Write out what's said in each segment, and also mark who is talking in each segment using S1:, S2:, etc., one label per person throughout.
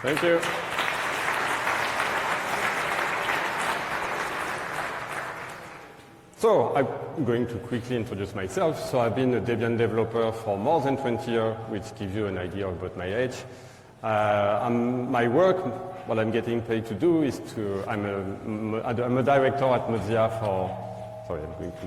S1: Thank you. So I'm going to quickly introduce myself. So I've been a Debian developer for more than 20 years, which gives you an idea about my age. My work, what I'm getting paid to do is I'm a director at Mozilla for, sorry, I'm going to,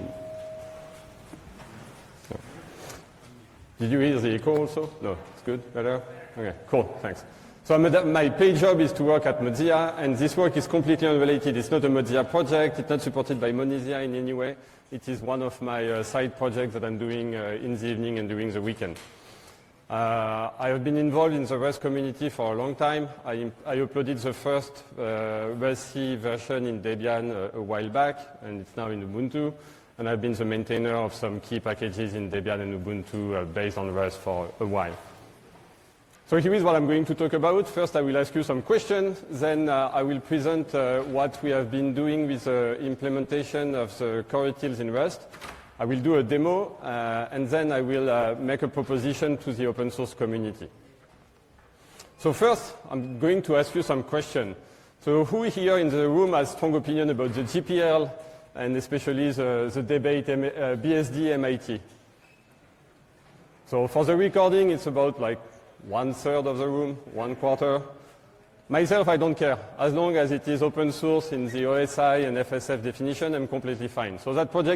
S1: no. Did you hear the echo also? No, it's good, better? Okay, cool, thanks. So my paid job is to work at Mozilla, and this work is completely unrelated. It's not a Mozilla project. It's not supported by Monisia in any way. It is one of my side projects that I'm doing in the evening and during the weekend. I have been involved in the Rust community for a long time. I uploaded the first Rust-C version in Debian a while back, and it's now in Ubuntu. And I've been the maintainer of some key packages in Debian and Ubuntu based on Rust for a while. So here is what I'm going to talk about. First, I will ask you some questions. Then I will present what we have been doing with the implementation of the core utils in Rust. I will do a demo, and then I will make a proposition to the open source community. So first, I'm going to ask you some questions. So who here in the room has strong opinion about the GPL, and especially the debate BSD-MIT? So for the recording, it's about like 1/3 of the room, 1/4. Myself, I don't care. As long as it is open source in the OSI and FSF definition, I'm completely fine. So that project